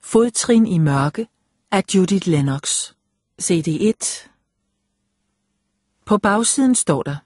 Fodtrin i mørke af Judith Lennox. CD 1. På bagsiden står der: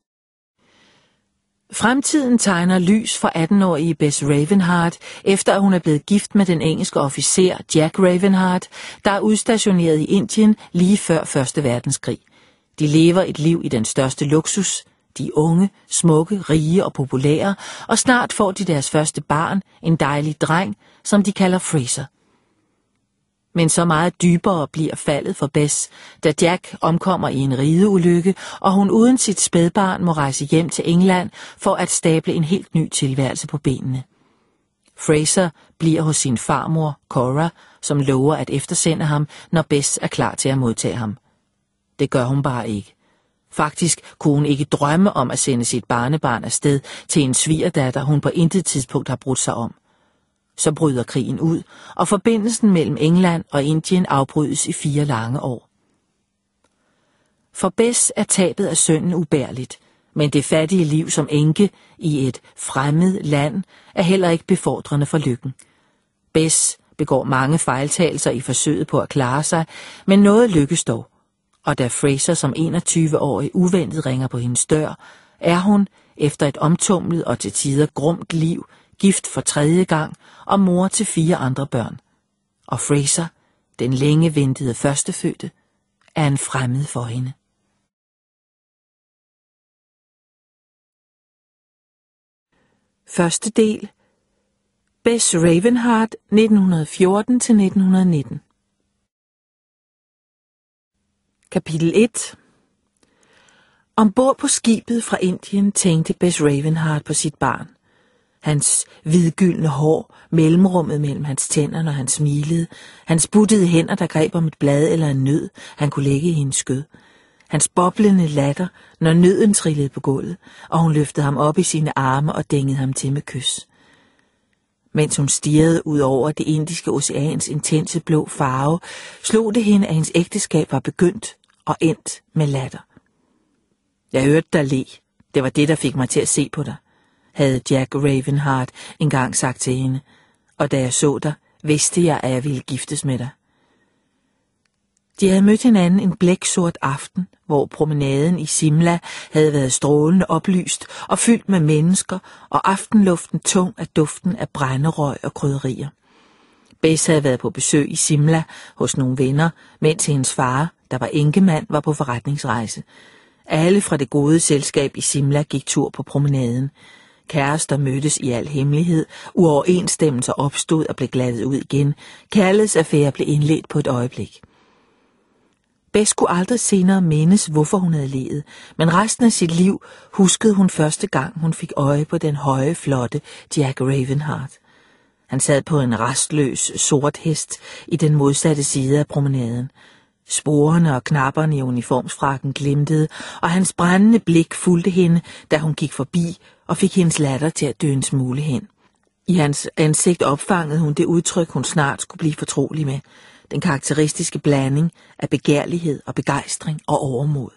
Fremtiden tegner lys for 18-årige Bess Ravenheart, efter at hun er blevet gift med den engelske officer Jack Ravenheart, der er udstationeret i Indien lige før 1. verdenskrig. De lever et liv i den største luksus. De er unge, smukke, rige og populære, og snart får de deres første barn, en dejlig dreng, som de kalder Fraser. Men så meget dybere bliver faldet for Bess, da Jack omkommer i en rideulykke, og hun uden sit spædbarn må rejse hjem til England for at stable en helt ny tilværelse på benene. Fraser bliver hos sin farmor, Cora, som lover at eftersende ham, når Bess er klar til at modtage ham. Det gør hun bare ikke. Faktisk kunne hun ikke drømme om at sende sit barnebarn afsted til en svigerdatter, hun på intet tidspunkt har brudt sig om. Så bryder krigen ud, og forbindelsen mellem England og Indien afbrydes i 4 lange år. For Bess er tabet af sønnen ubærligt, men det fattige liv som enke i et fremmed land er heller ikke befordrende for lykken. Bess begår mange fejltagelser i forsøget på at klare sig, men noget lykkes dog. Og da Fraser som 21-årig uventet ringer på hendes dør, er hun, efter et omtumlet og til tider grumt liv, gift for 3. gang og mor til 4 andre børn. Og Fraser, den længe ventede førstefødte, er en fremmed for hende. Første del. Bess Ravenheart 1914-1919. Kapitel 1. Ombord på skibet fra Indien tænkte Bess Ravenheart på sit barn. Hans hvidgyldne hår, mellemrummet mellem hans tænder, når han smilede, hans buttede hænder, der greb om et blad eller en nød, han kunne lægge i hendes skød, hans boblende latter, når nøden trillede på gulvet, og hun løftede ham op i sine arme og dængede ham til med kys. Mens hun stirrede ud over det indiske oceans intense blå farve, slog det hende, at hendes ægteskab var begyndt og endt med latter. Jeg hørte dig le. Det var det, der fik mig til at se på dig, havde Jack Ravenheart engang sagt til hende, og da jeg så dig, vidste jeg, at jeg ville giftes med dig. De havde mødt hinanden en blæksort aften, hvor promenaden i Simla havde været strålende oplyst og fyldt med mennesker, og aftenluften tung af duften af brænderøg og krydderier. Bess havde været på besøg i Simla hos nogle venner, mens hendes far, der var enkemand, var på forretningsrejse. Alle fra det gode selskab i Simla gik tur på promenaden. Kærester mødtes i al hemmelighed, uoverensstemmelser opstod og blev glattet ud igen. Kærlighedsaffære blev indledt på et øjeblik. Bess kunne aldrig senere mindes, hvorfor hun havde levet, men resten af sit liv huskede hun første gang, hun fik øje på den høje, flotte Jack Ravenheart. Han sad på en rastløs, sort hest i den modsatte side af promenaden. Sporene og knapperne i uniformsfrakken glimtede, og hans brændende blik fulgte hende, da hun gik forbi og fik hendes latter til at dø en smule hen. I hans ansigt opfangede hun det udtryk, hun snart skulle blive fortrolig med. Den karakteristiske blanding af begærlighed og begejstring og overmod.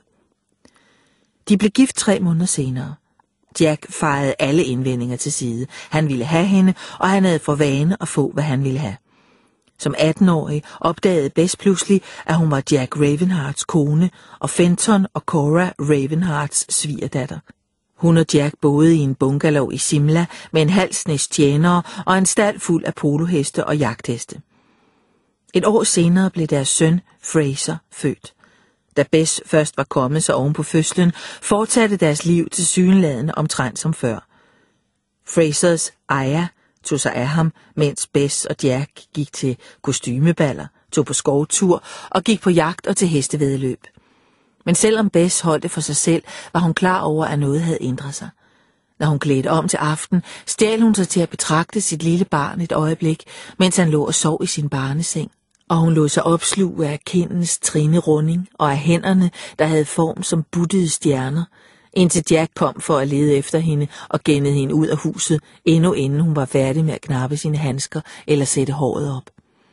De blev gift 3 måneder senere. Jack fejede alle indvendinger til side. Han ville have hende, og han havde for vane at få, hvad han ville have. Som 18-årig opdagede Bess pludselig, at hun var Jack Ravenhearts kone, og Fenton og Cora Ravenhearts svigerdatter. Hun og Jack boede i en bungalow i Simla med en halv snes tjenere og en stald fuld af poloheste og jagtheste. Et år senere blev deres søn, Fraser, født. Da Bess først var kommet sig oven på fødslen, fortsatte deres liv tilsyneladende omtrent som før. Frasers Aya tog sig af ham, mens Bess og Jack gik til kostymeballer, tog på skovtur og gik på jagt og til hestevæddeløb. Men selvom Bess holdt det for sig selv, var hun klar over, at noget havde ændret sig. Når hun klædte om til aften, stjal hun sig til at betragte sit lille barn et øjeblik, mens han lå og sov i sin barneseng. Og hun lod sig opsluge af kindens trine runding og af hænderne, der havde form som buttede stjerner, indtil Jack kom for at lede efter hende og gennede hende ud af huset, endnu inden hun var færdig med at knappe sine handsker eller sætte håret op.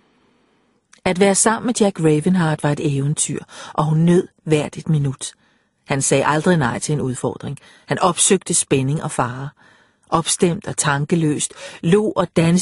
At være sammen med Jack Ravenheart var et eventyr, og hun nød hvert et minut. Han sagde aldrig nej til en udfordring. Han opsøgte spænding og fare. Opstemt og tankeløst lå og dansede